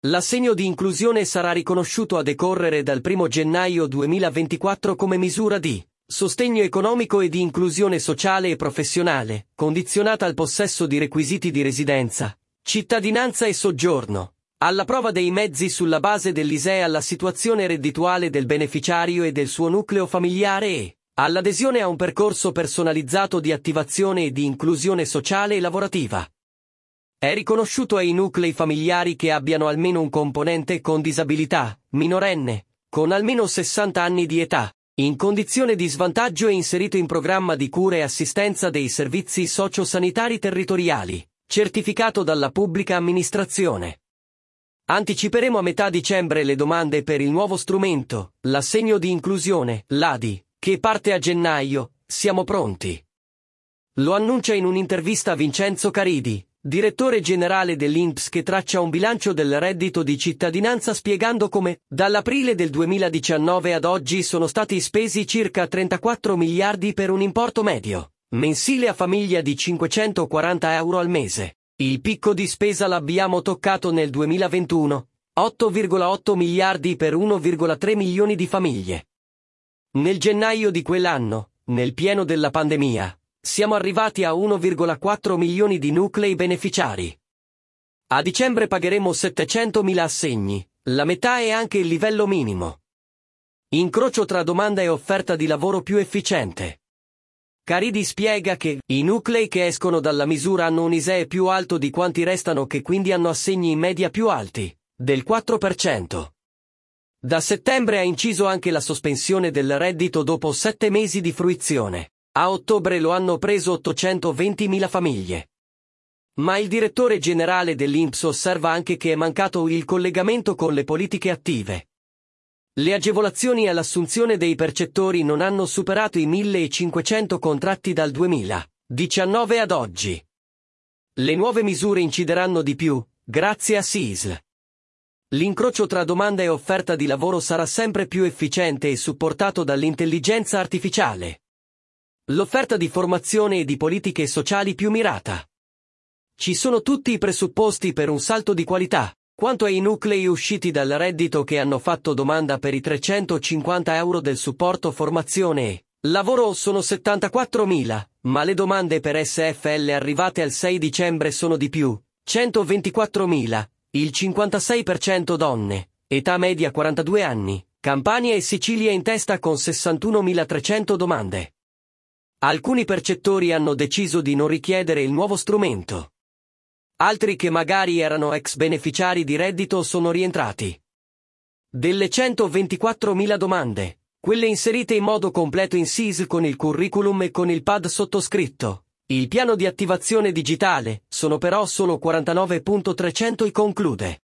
L'assegno di inclusione sarà riconosciuto a decorrere dal 1 gennaio 2024 come misura di sostegno economico e di inclusione sociale e professionale, condizionata al possesso di requisiti di residenza, cittadinanza e soggiorno, alla prova dei mezzi sulla base dell'ISEE, alla situazione reddituale del beneficiario e del suo nucleo familiare e all'adesione a un percorso personalizzato di attivazione e di inclusione sociale e lavorativa. È riconosciuto ai nuclei familiari che abbiano almeno un componente con disabilità, minorenne, con almeno 60 anni di età, in condizione di svantaggio e inserito in programma di cura e assistenza dei servizi sociosanitari territoriali, certificato dalla pubblica amministrazione. Anticiperemo a metà dicembre le domande per il nuovo strumento, l'assegno di inclusione, l'ADI, che parte a gennaio. Siamo pronti. Lo annuncia in un'intervista Vincenzo Caridi, direttore generale dell'INPS, che traccia un bilancio del reddito di cittadinanza spiegando come, dall'aprile del 2019 ad oggi sono stati spesi circa 34 miliardi per un importo medio mensile a famiglia di 540 euro al mese. Il picco di spesa l'abbiamo toccato nel 2021, 8,8 miliardi per 1,3 milioni di famiglie. Nel gennaio di quell'anno, nel pieno della pandemia, siamo arrivati a 1,4 milioni di nuclei beneficiari. A dicembre pagheremo 700.000 assegni, la metà è anche il livello minimo. Incrocio tra domanda e offerta di lavoro più efficiente. Caridi spiega che i nuclei che escono dalla misura hanno un ISEE più alto di quanti restano, che quindi hanno assegni in media più alti, del 4%. Da settembre ha inciso anche la sospensione del reddito dopo 7 mesi di fruizione. A ottobre lo hanno preso 820.000 famiglie. Ma il direttore generale dell'INPS osserva anche che è mancato il collegamento con le politiche attive. Le agevolazioni all'assunzione dei percettori non hanno superato i 1.500 contratti dal 2019 ad oggi. Le nuove misure incideranno di più, grazie a SISL. L'incrocio tra domanda e offerta di lavoro sarà sempre più efficiente e supportato dall'intelligenza artificiale. L'offerta di formazione e di politiche sociali più mirata. Ci sono tutti i presupposti per un salto di qualità. Quanto ai nuclei usciti dal reddito che hanno fatto domanda per i 350 euro del supporto formazione e lavoro sono 74.000, ma le domande per SFL arrivate al 6 dicembre sono di più, 124.000, il 56% donne, età media 42 anni, Campania e Sicilia in testa con 61.300 domande. Alcuni percettori hanno deciso di non richiedere il nuovo strumento. Altri, che magari erano ex beneficiari di reddito, sono rientrati. Delle 124.000 domande, quelle inserite in modo completo in SISL con il curriculum e con il PAD sottoscritto, il piano di attivazione digitale, sono però solo 49.300 e conclude.